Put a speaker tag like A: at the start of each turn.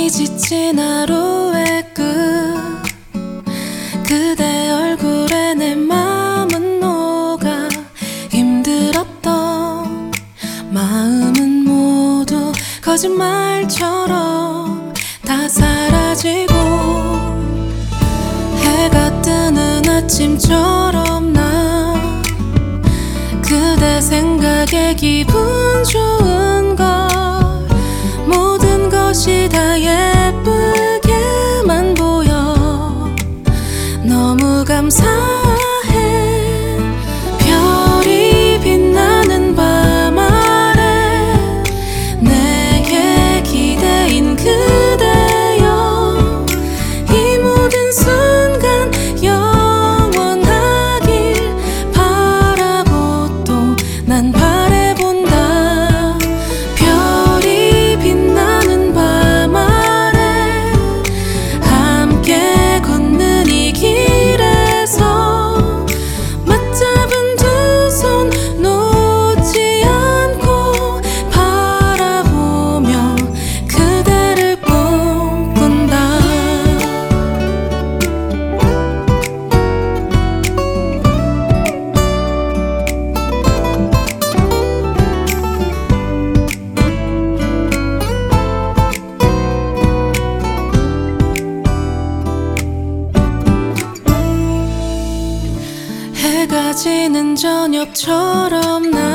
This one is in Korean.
A: 이 지친 하루의 끝, 그대 얼굴에 내 마음은 녹아. 힘들었던 마음은 모두 거짓말처럼 다 사라지고, 해가 뜨는 아침처럼 나 그대 생각에 기분 좋은 걸, 모든 것이 다 예쁘게만 보여. 너무 감사해. 별이 빛나는 밤 아래 내게 기대인 그대여, 이 모든 순간 영원하길 바라고 또 난 바라본다. 별이 빛나는 밤 아래 함께 걷는 이 길에서 맞잡은 두 손 놓지 않고 바라보며 그대를 꿈꾼다. 해가 지는 저녁처럼 나